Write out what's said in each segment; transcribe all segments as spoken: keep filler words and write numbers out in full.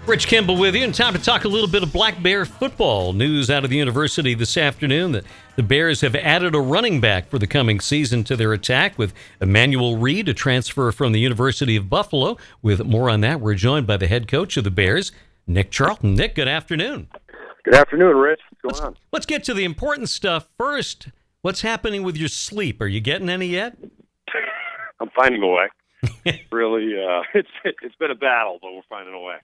Rich Kimball with you, and time to talk a little bit of Black Bear football. News out of the university this afternoon that the Bears have added a running back for the coming season to their attack with Emmanuel Reed, a transfer from the University of Buffalo. With more on that, we're joined by the head coach of the Bears, Nick Charlton. Nick, good afternoon. Good afternoon, Rich. What's going let's, on? Let's get to the important stuff first. What's happening with your sleep? Are you getting any yet? I'm finding a way. really, uh, it's it's been a battle, but we're finding a way.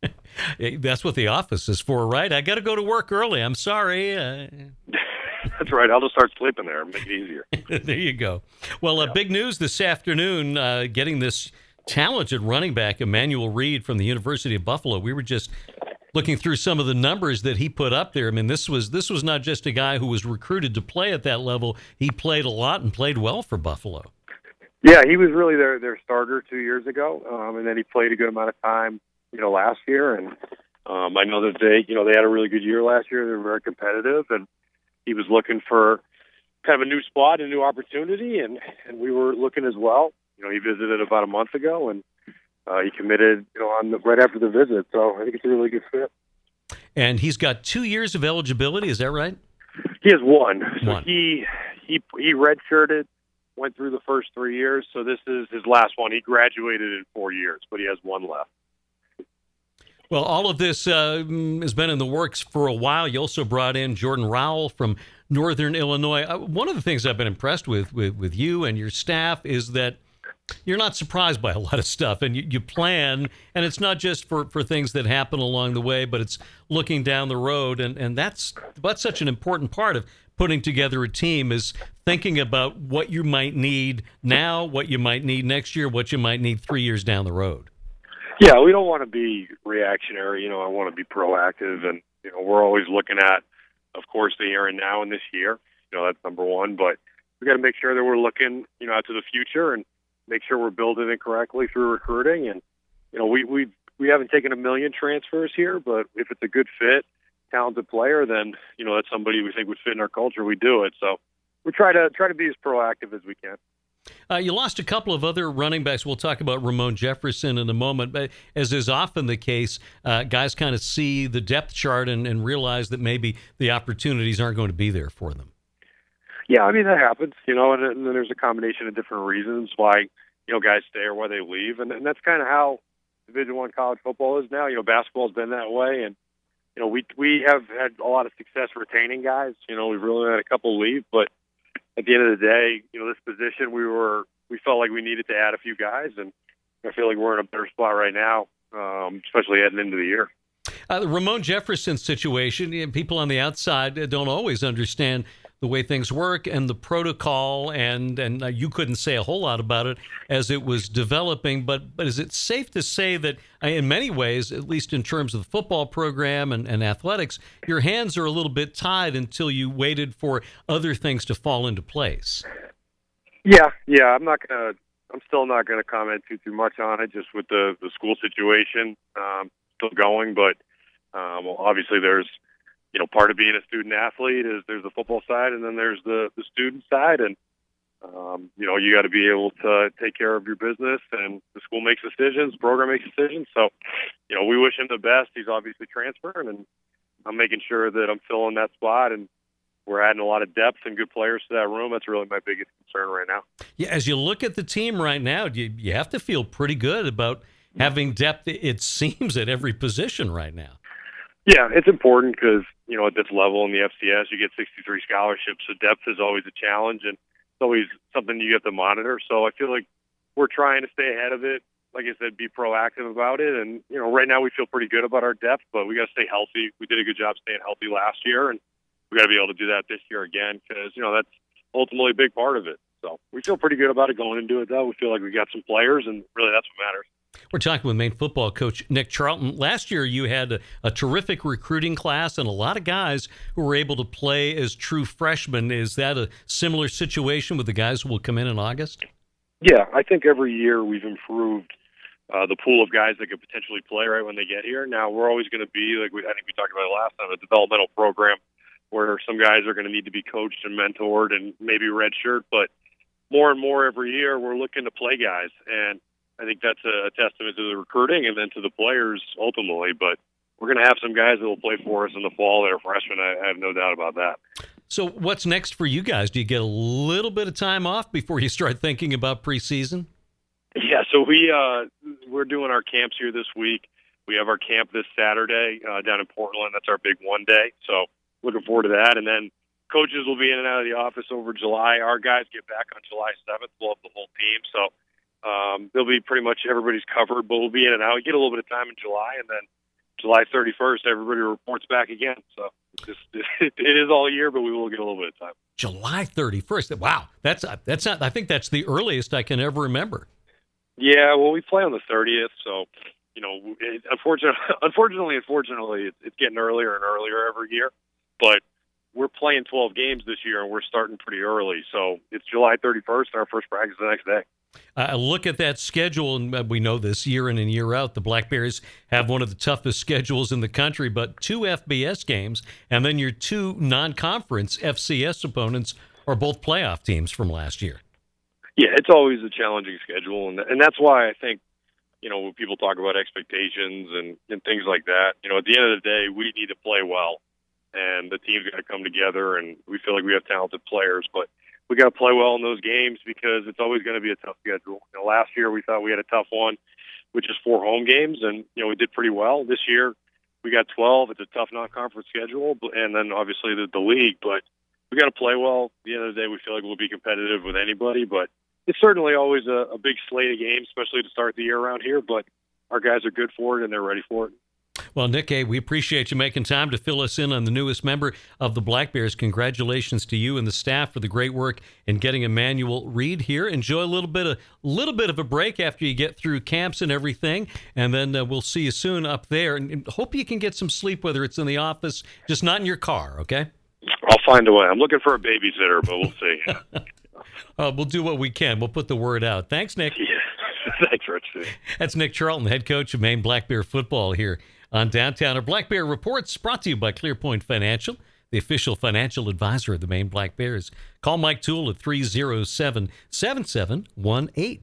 That's what the office is for, right? I got to go to work early. I'm sorry. Uh... That's right. I'll just start sleeping there and make it easier. There you go. Well, uh, yeah. Big news this afternoon, uh, getting this talented running back, Emmanuel Reed from the University of Buffalo. We were just looking through some of the numbers that he put up there. I mean, this was this was not just a guy who was recruited to play at that level. He played a lot and played well for Buffalo. Yeah, he was really their, their starter two years ago, um, and then he played a good amount of time you know, last year, and um, I know that they, you know, they had a really good year last year. They were very competitive, and he was looking for kind of a new spot, a new opportunity, and, and we were looking as well. You know, he visited about a month ago, and uh, he committed, you know, on the, right after the visit. So I think it's a really good fit. And he's got two years of eligibility. Is that right? He has one. So one. he he he redshirted, went through the first three years. So this is his last one. He graduated in four years, but he has one left. Well, all of this uh, has been in the works for a while. You also brought in Jordan Rowell from Northern Illinois. Uh, one of the things I've been impressed with, with with you and your staff is that you're not surprised by a lot of stuff, and you, you plan, and it's not just for, for things that happen along the way, but it's looking down the road, and, and that's that's such an important part of putting together a team, is thinking about what you might need now, what you might need next year, what you might need three years down the road. Yeah, we don't want to be reactionary. You know, I want to be proactive, and you know, we're always looking at, of course, the here and now and this year. You know, that's number one. But we got to make sure that we're looking, you know, out to the future and make sure we're building it correctly through recruiting. And you know, we we we haven't taken a million transfers here, but if it's a good fit, talented player, then you know that's somebody we think would fit in our culture. We do it. So we try to try to be as proactive as we can. Uh, you lost a couple of other running backs. We'll talk about Ramon Jefferson in a moment. But as is often the case, uh, guys kind of see the depth chart and, and realize that maybe the opportunities aren't going to be there for them. Yeah, I mean, that happens, you know, and, and then there's a combination of different reasons why, you know, guys stay or why they leave. And, and that's kind of how Division One college football is now. You know, basketball's been that way. And, you know, we we have had a lot of success retaining guys. You know, we've really had a couple leave, but at the end of the day, you know, this position, we were, we felt like we needed to add a few guys, and I feel like we're in a better spot right now, um, especially heading into the year. Uh, the Ramon Jefferson situation, you know, people on the outside don't always understand the way things work and the protocol, and and uh, you couldn't say a whole lot about it as it was developing, but but is it safe to say that uh, in many ways, at least in terms of the football program and, and athletics, your hands are a little bit tied until you waited for other things to fall into place? Yeah, yeah, I'm not gonna, I'm still not gonna comment too too much on it, just with the the school situation um, still going, but um, well, obviously there's. You know, part of being a student athlete is there's the football side, and then there's the, the student side, and um, you know, you got to be able to take care of your business, and the school makes decisions, the program makes decisions. So, you know, we wish him the best. He's obviously transferring, and I'm making sure that I'm filling that spot, and we're adding a lot of depth and good players to that room. That's really my biggest concern right now. Yeah, as you look at the team right now, you you have to feel pretty good about having depth. It seems at every position right now. Yeah, it's important because, you know, at this level in the F C S, you get sixty-three scholarships, so depth is always a challenge, and it's always something you have to monitor. So I feel like we're trying to stay ahead of it. Like I said, be proactive about it. And, you know, right now we feel pretty good about our depth, but we got to stay healthy. We did a good job staying healthy last year, and we got to be able to do that this year again because, you know, that's ultimately a big part of it. So we feel pretty good about it going into it, though. We feel like we got some players, and really that's what matters. We're talking with Maine football coach Nick Charlton. Last year, you had a, a terrific recruiting class and a lot of guys who were able to play as true freshmen. Is that a similar situation with the guys who will come in in August? Yeah, I think every year we've improved uh, the pool of guys that could potentially play right when they get here. Now, we're always going to be, like we, I think we talked about it last time, a developmental program where some guys are going to need to be coached and mentored and maybe redshirt. But more and more every year, we're looking to play guys. And I think that's a testament to the recruiting and then to the players ultimately. But we're going to have some guys that will play for us in the fall that are freshmen. I, I have no doubt about that. So what's next for you guys? Do you get a little bit of time off before you start thinking about preseason? Yeah, so we, uh, we're doing our camps here this week. We have our camp this Saturday uh, down in Portland. That's our big one day. So looking forward to that. And then coaches will be in and out of the office over July. Our guys get back on July seventh. We'll have the whole team. So um, they'll be pretty much everybody's covered, but we'll be in and out. You get a little bit of time in July, and then July thirty-first, everybody reports back again. So it's just, it is all year, but we will get a little bit of time. July thirty-first. Wow. That's, that's not, I think that's the earliest I can ever remember. Yeah, well, we play on the thirtieth, so, you know, it, unfortunately, unfortunately, unfortunately, it's, it's getting earlier and earlier every year. But we're playing twelve games this year, and we're starting pretty early. So it's July thirty-first, and our first practice the next day. I uh, look at that schedule, and we know this year in and year out, the Black Bears have one of the toughest schedules in the country, but two F B S games, and then your two non-conference F C S opponents are both playoff teams from last year. Yeah, it's always a challenging schedule, and and that's why I think, you know, when people talk about expectations and, and things like that, you know, at the end of the day, we need to play well, and the team's got to come together, and we feel like we have talented players, but we got to play well in those games because it's always going to be a tough schedule. You know, last year we thought we had a tough one, which is four home games, and you know we did pretty well. This year we got twelve. It's a tough non-conference schedule, and then obviously the, the league. But we got to play well. At the end of the day, we feel like we'll be competitive with anybody. But it's certainly always a, a big slate of games, especially to start the year around here. But our guys are good for it, and they're ready for it. Well, Nick, hey, we appreciate you making time to fill us in on the newest member of the Black Bears. Congratulations to you and the staff for the great work in getting Emmanuel Reed here. Enjoy a little bit of little bit of a break after you get through camps and everything, and then uh, we'll see you soon up there. And, and hope you can get some sleep, whether it's in the office, just not in your car. Okay? I'll find a way. I'm looking for a babysitter, but we'll see. uh, we'll do what we can. We'll put the word out. Thanks, Nick. Yeah. Thanks, Rich. That's Nick Charlton, head coach of Maine Black Bear football here on Downtown. Our Black Bear Reports brought to you by ClearPoint Financial, the official financial advisor of the Maine Black Bears. Call Mike Toole at three oh seven, seven seven one eight.